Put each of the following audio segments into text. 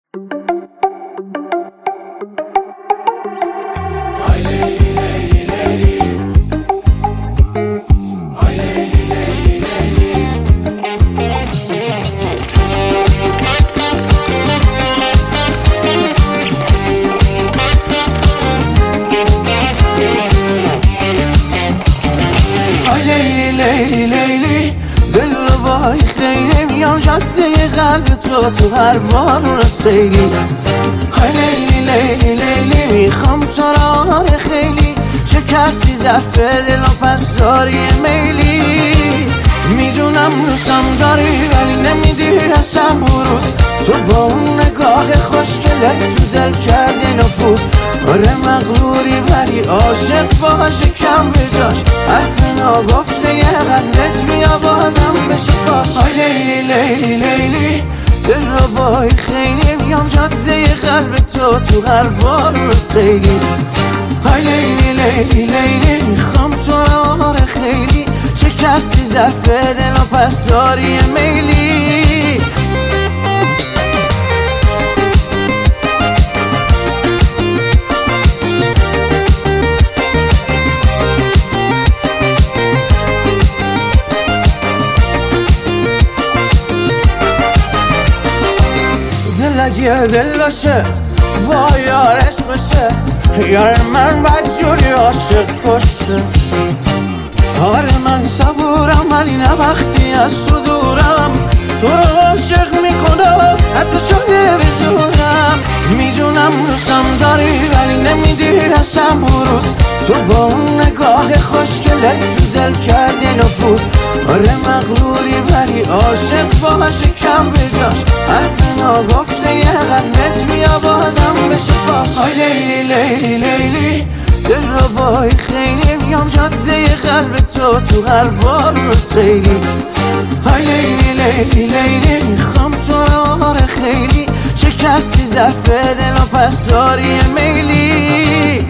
لیلی لیلی دل رو وای خیلی میام جاده قلب تو هر بارون سیلی. های لیلی لیلی لیلی میخوام تو را خیلی شکستی زفه دل و پس داری میلی. میدونم دوستم داری ولی نمیدی رسم بروز. تو با اون نگاه خوشگلت تو دل کردی نفوذ. آره مغروری ولی عاشق باشه کم به جاش. حرف ناگفته یه قلبت بیا بازم بشه باش. آی لیلی لیلی لیلی دل رو بای خیلی میام جاده قلب تو هر بار رو سیلی. آی لیلی لیلی لیلی میخوام تو را خیلی شکستی زفه دل و پس داری میلی. دل اگه دل باشه با یارش باشه، یار من بدجوری عاشق کشه. آره من صبورم ولی نه وقتی از تو دورم. تو رو عاشق میکنم حتی شده بزورم. میدونم دوستم داری ولی نمیدی رسم بروز. تو با اون نگاه خوشگلت تو دل کردی نفوذ. آره مغروری ولی عاشق باشه کم به جاش. حرف ناگفته یه قلبت بیا بازم بشه باش. آی لیلی لیلی لیلی دل رو بای خیلی میام جاده قلب تو هر بار رو سیلی. آی لیلی لیلی لیلی میخوام تو را خیلی شکستی زفه دل و پس داری میلی.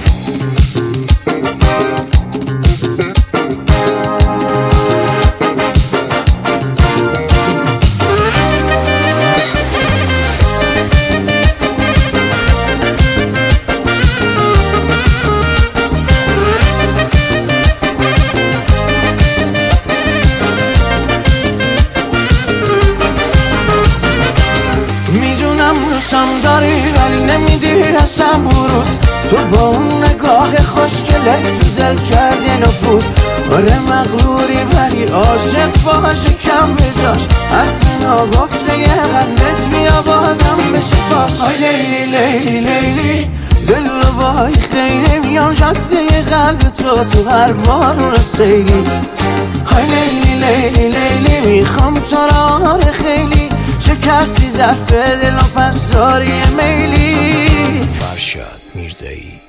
دوستم داری ولی نمیدی رسم بروز. تو با اون نگاه خوشگلت تو دل کردی نفوذ. آره مغروری ولی عاشق باشه کم به جاش. حرف ناگفته یه قلبت بیا بازم بشه باش. آی لیلی لیلی لیلی دل رو بای خیلی میام جاده قلب تو هر بارون سیلی. آی لیلی لیلی لیلی میخوام تو را خیلی شکستی زفه دل و پس داری میلی. فرشاد میرزایی.